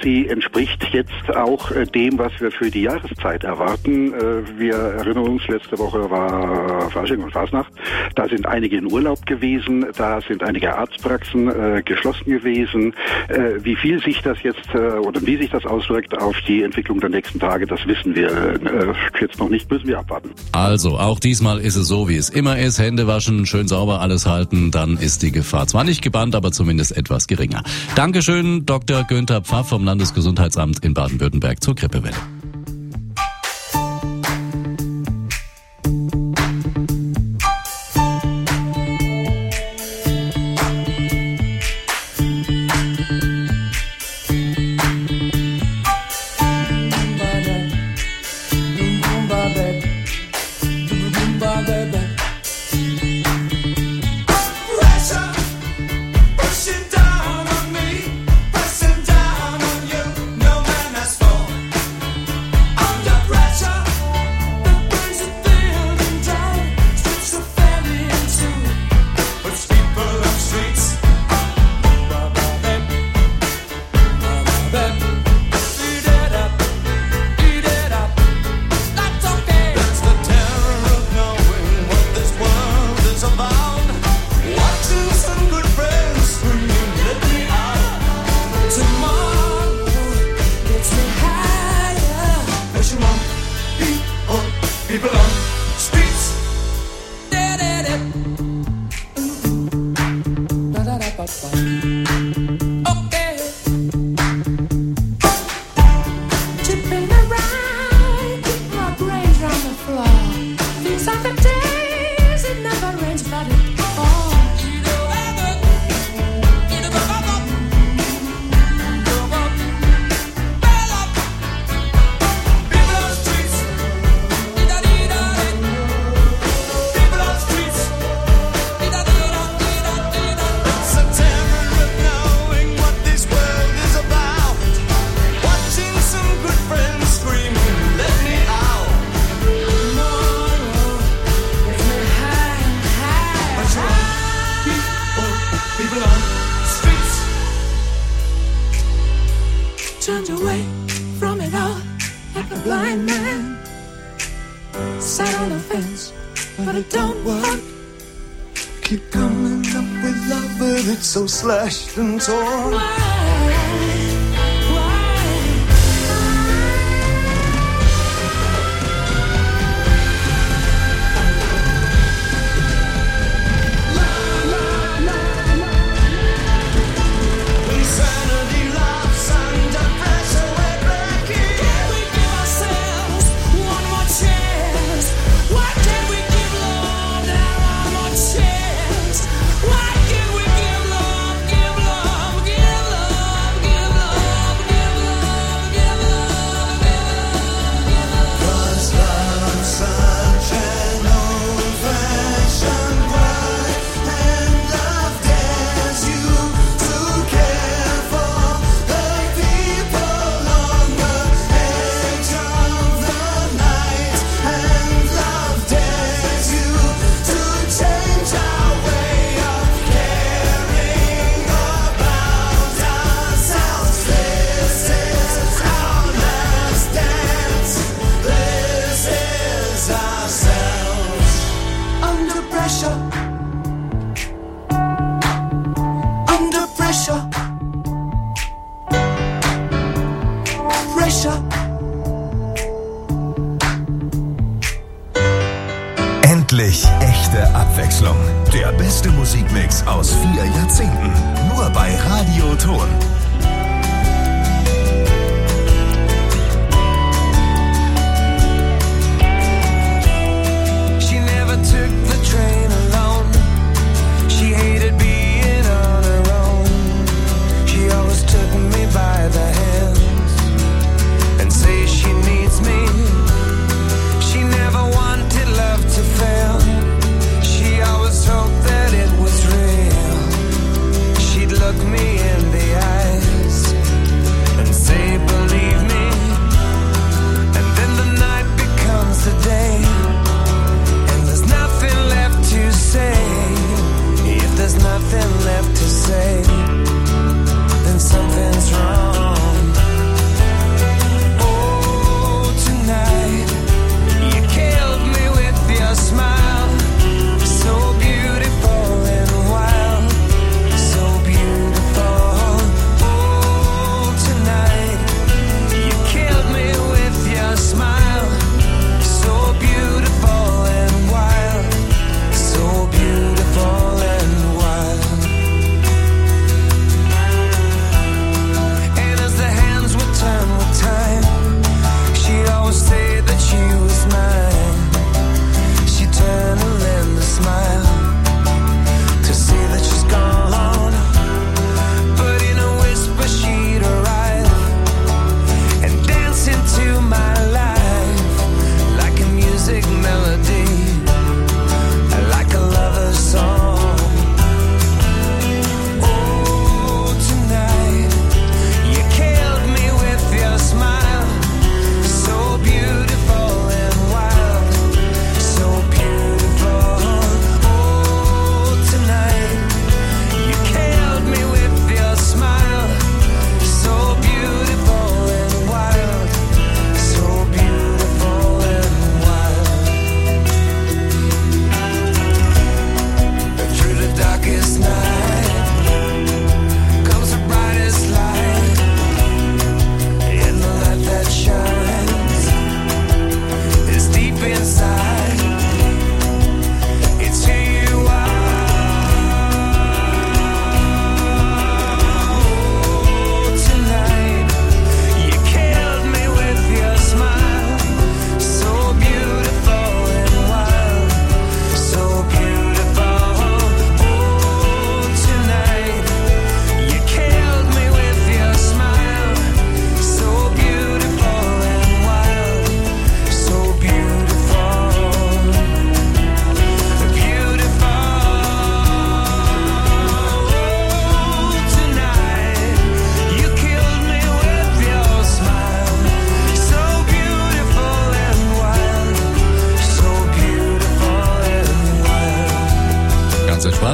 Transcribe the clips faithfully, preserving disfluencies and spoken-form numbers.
sie entspricht jetzt auch äh, dem, was wir für die Jahreszeit erwarten. Äh, wir erinnern uns, letzte Woche war Fasching und Fasnacht. Da sind einige in Urlaub gewesen, da sind einige Arztpraxen äh, geschlossen gewesen. Äh, wie viel sich das jetzt äh, oder wie sich das auswirkt auf die Entwicklung der nächsten Tage, das wissen wir äh, jetzt noch nicht, müssen wir abwarten. Also, auch diesmal ist es so, wie es immer ist. Hände waschen, schön sauber alles halten, dann ist die Gefahr zwar nicht gebannt, aber zumindest etwas geringer. Dankeschön, Doktor Günther Pfaff vom Landesgesundheitsamt in Baden-Württemberg zur Grippewelle. Turned away from it all like a blind man. Sat on the fence, but it don't work. Keep coming up with love, but it's so slashed and torn. Why? Endlich echte Abwechslung. Der beste Musikmix aus vier Jahrzehnten. Nur bei Radio Ton. She never took the train alone. She hated being on her own. She always took me by the hands and say she needs me. She never wanted love to fail. She always hoped that it was real. She'd look me in the eye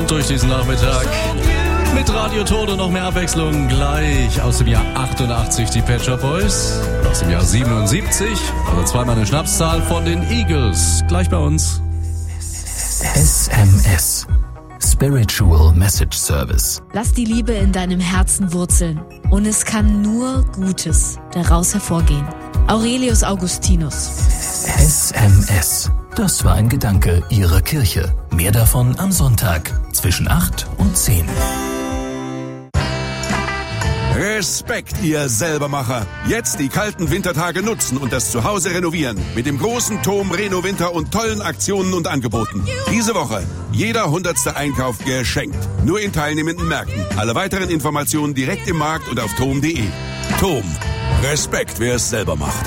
durch diesen Nachmittag. Mit Radio Ton und noch mehr Abwechslung. Gleich aus dem Jahr achtundachtzig die Pet Shop Boys. Aus dem Jahr siebenundsiebzig, also zweimal eine Schnapszahl von den Eagles. Gleich bei uns. S M S. Spiritual Message Service. Lass die Liebe in deinem Herzen wurzeln. Und es kann nur Gutes daraus hervorgehen. Aurelius Augustinus. S M S. Das war ein Gedanke Ihrer Kirche. Mehr davon am Sonntag zwischen acht und zehn. Respekt, ihr Selbermacher. Jetzt die kalten Wintertage nutzen und das Zuhause renovieren. Mit dem großen Tom Reno Winter und tollen Aktionen und Angeboten. Diese Woche jeder hundertste Einkauf geschenkt. Nur in teilnehmenden Märkten. Alle weiteren Informationen direkt im Markt und auf tom punkt de. Tom. Respekt, wer es selber macht.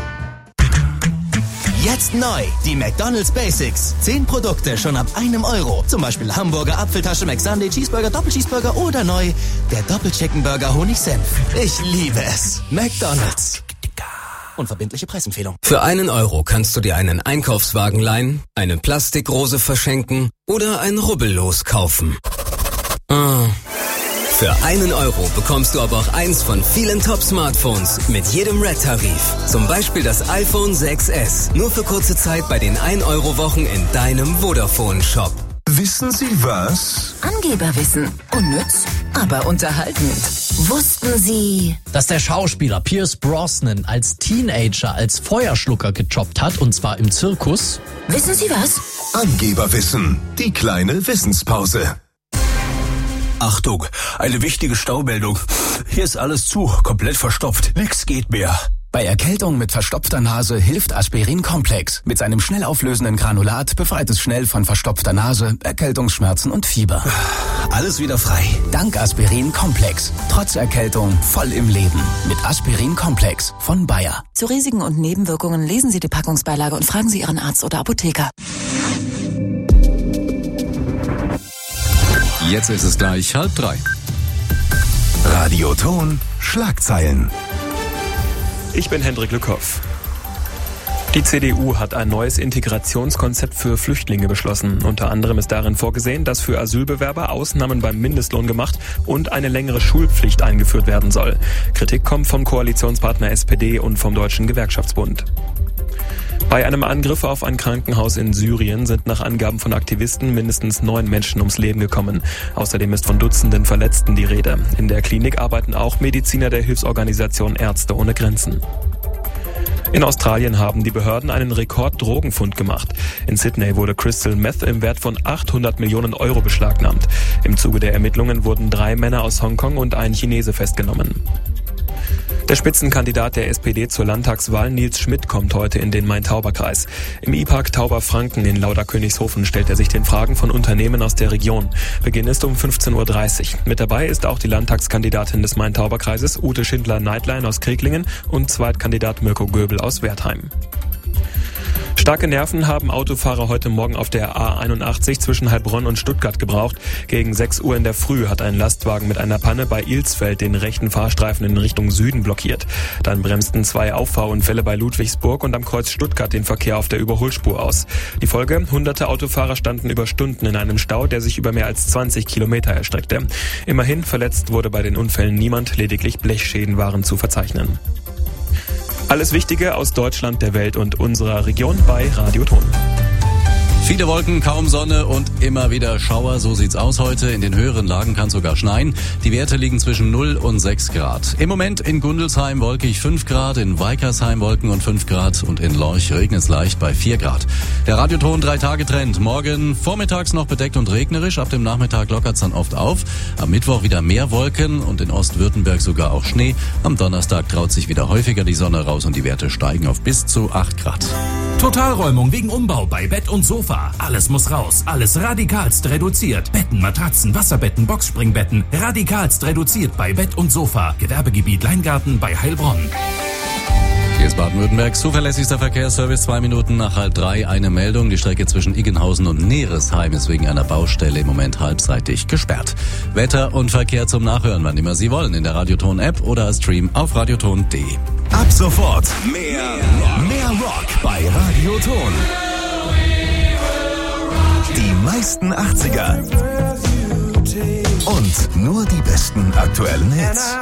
Jetzt neu, die McDonald's Basics. Zehn Produkte schon ab einem Euro. Zum Beispiel Hamburger, Apfeltasche, McSunday, Cheeseburger, Doppelcheeseburger oder neu der Doppelchickenburger Honigsenf. Ich liebe es. McDonald's. Unverbindliche Preisempfehlung. Für einen Euro kannst du dir einen Einkaufswagen leihen, eine Plastikrose verschenken oder ein Rubbellos kaufen. Ah. Für einen Euro bekommst du aber auch eins von vielen Top-Smartphones mit jedem Red-Tarif. Zum Beispiel das iPhone sechs S. Nur für kurze Zeit bei den ein Euro Wochen in deinem Vodafone-Shop. Wissen Sie was? Angeberwissen. Unnütz, aber unterhaltend. Wussten Sie, dass der Schauspieler Pierce Brosnan als Teenager als Feuerschlucker gejobbt hat, und zwar im Zirkus? Wissen Sie was? Angeberwissen. Die kleine Wissenspause. Achtung, eine wichtige Staumeldung. Hier ist alles zu, komplett verstopft. Nix geht mehr. Bei Erkältung mit verstopfter Nase hilft Aspirin Komplex. Mit seinem schnell auflösenden Granulat befreit es schnell von verstopfter Nase, Erkältungsschmerzen und Fieber. Alles wieder frei. Dank Aspirin Komplex. Trotz Erkältung voll im Leben. Mit Aspirin Komplex von Bayer. Zu Risiken und Nebenwirkungen lesen Sie die Packungsbeilage und fragen Sie Ihren Arzt oder Apotheker. Jetzt ist es gleich halb drei. Radio Ton, Schlagzeilen. Ich bin Hendrik Lückhoff. Die C D U hat ein neues Integrationskonzept für Flüchtlinge beschlossen. Unter anderem ist darin vorgesehen, dass für Asylbewerber Ausnahmen beim Mindestlohn gemacht und eine längere Schulpflicht eingeführt werden soll. Kritik kommt vom Koalitionspartner S P D und vom Deutschen Gewerkschaftsbund. Bei einem Angriff auf ein Krankenhaus in Syrien sind nach Angaben von Aktivisten mindestens neun Menschen ums Leben gekommen. Außerdem ist von Dutzenden Verletzten die Rede. In der Klinik arbeiten auch Mediziner der Hilfsorganisation Ärzte ohne Grenzen. In Australien haben die Behörden einen Rekord-Drogenfund gemacht. In Sydney wurde Crystal Meth im Wert von achthundert Millionen Euro beschlagnahmt. Im Zuge der Ermittlungen wurden drei Männer aus Hongkong und ein Chinese festgenommen. Der Spitzenkandidat der S P D zur Landtagswahl, Nils Schmidt, kommt heute in den Main-Tauber-Kreis. Im I-Park Tauber-Franken in Lauderkönigshofen stellt er sich den Fragen von Unternehmen aus der Region. Beginn ist um fünfzehn Uhr dreißig. Mit dabei ist auch die Landtagskandidatin des Main-Tauber-Kreises, Ute Schindler-Neidlein aus Kreglingen, und Zweitkandidat Mirko Göbel aus Wertheim. Starke Nerven haben Autofahrer heute Morgen auf der A einundachtzig zwischen Heilbronn und Stuttgart gebraucht. Gegen sechs Uhr in der Früh hat ein Lastwagen mit einer Panne bei Ilsfeld den rechten Fahrstreifen in Richtung Süden blockiert. Dann bremsten zwei Auffahrunfälle bei Ludwigsburg und am Kreuz Stuttgart den Verkehr auf der Überholspur aus. Die Folge: hunderte Autofahrer standen über Stunden in einem Stau, der sich über mehr als zwanzig Kilometer erstreckte. Immerhin verletzt wurde bei den Unfällen niemand, lediglich Blechschäden waren zu verzeichnen. Alles Wichtige aus Deutschland, der Welt und unserer Region bei Radio Ton. Viele Wolken, kaum Sonne und immer wieder Schauer. So sieht's aus heute. In den höheren Lagen kann sogar schneien. Die Werte liegen zwischen null und sechs Grad. Im Moment in Gundelsheim wolkig fünf Grad, in Weikersheim Wolken und fünf Grad und in Lorch regnet es leicht bei vier Grad. Der Radioton drei Tage Trend. Morgen vormittags noch bedeckt und regnerisch. Ab dem Nachmittag lockert's dann oft auf. Am Mittwoch wieder mehr Wolken und in Ostwürttemberg sogar auch Schnee. Am Donnerstag traut sich wieder häufiger die Sonne raus und die Werte steigen auf bis zu acht Grad. Totalräumung wegen Umbau bei Bett und Sofa. Alles muss raus, alles radikalst reduziert. Betten, Matratzen, Wasserbetten, Boxspringbetten. Radikalst reduziert bei Bett und Sofa. Gewerbegebiet Leingarten bei Heilbronn. Hier ist Baden-Württembergs zuverlässigster Verkehrsservice. Zwei Minuten nach halb drei eine Meldung. Die Strecke zwischen Iggenhausen und Neresheim ist wegen einer Baustelle im Moment halbseitig gesperrt. Wetter und Verkehr zum Nachhören, wann immer Sie wollen. In der Radioton-App oder als Stream auf radioton punkt de. Ab sofort mehr, mehr Rock bei Radio Ton. Die meisten achtziger Und nur die besten aktuellen Hits.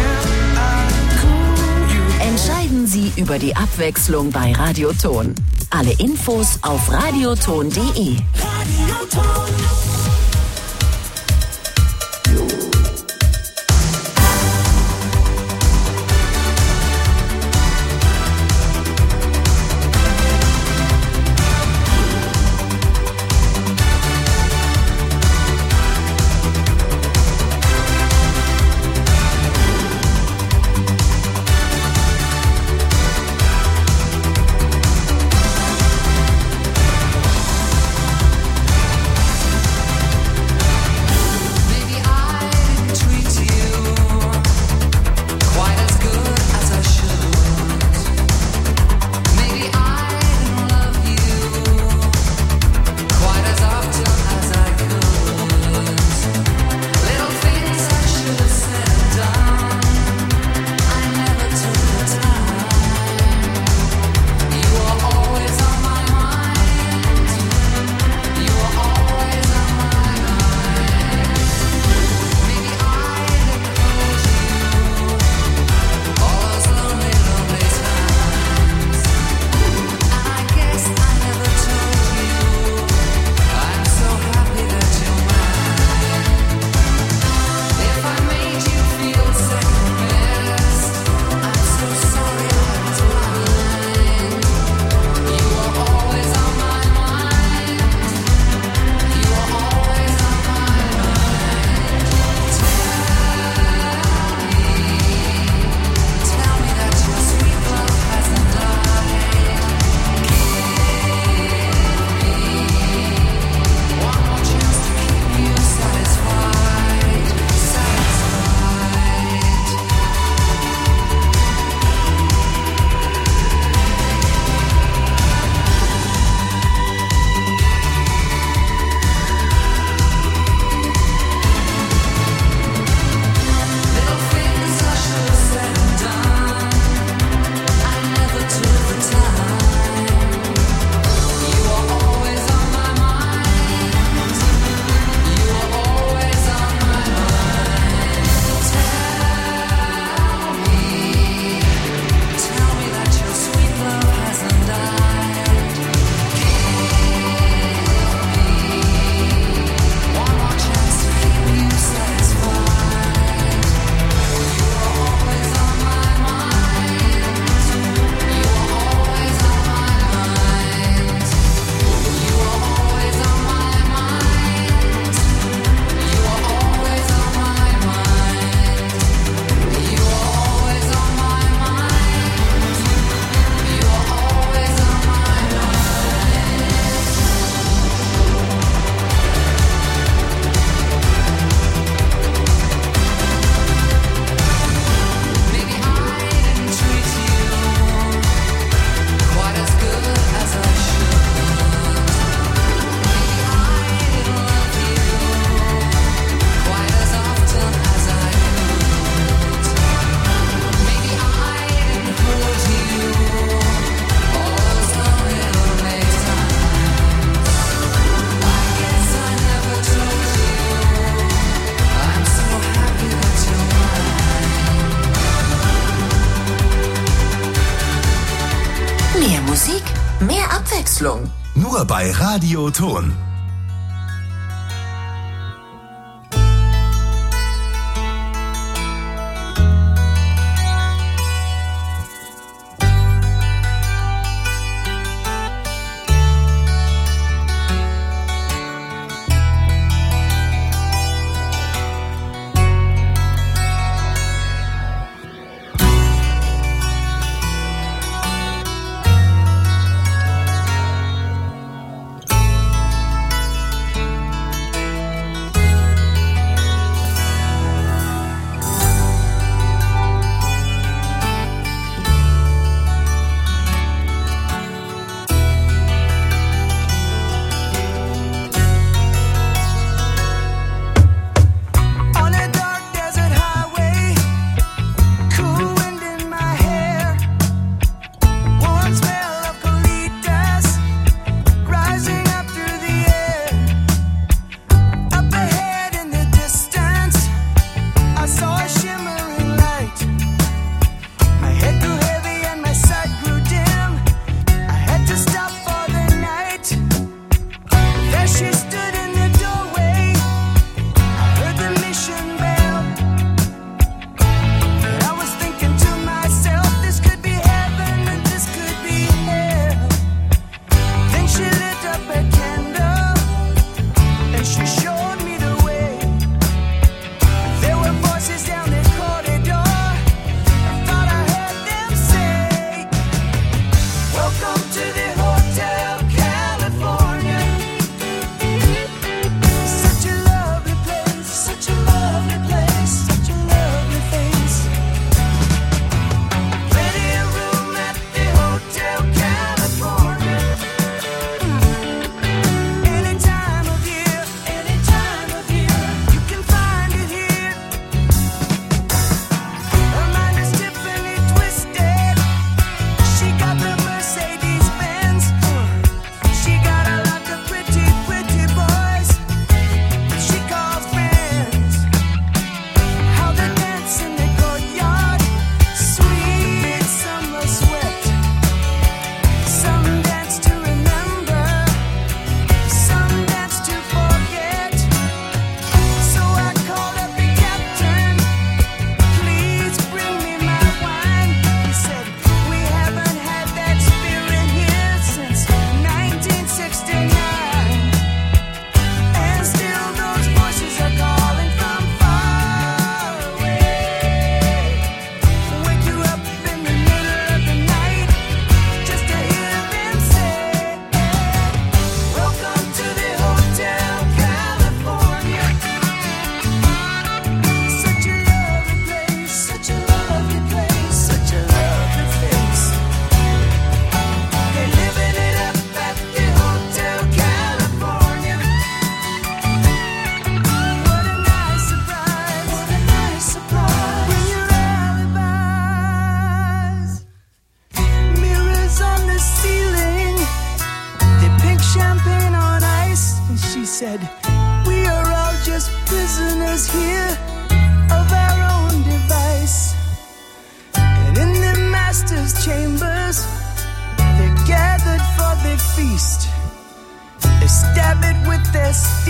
Entscheiden Sie über die Abwechslung bei Radioton. Alle Infos auf radioton punkt de. Abwechslung. Nur bei Radioton. said, we are all just prisoners here of our own device. And in the master's chambers, they're gathered for their feast. They stab it with their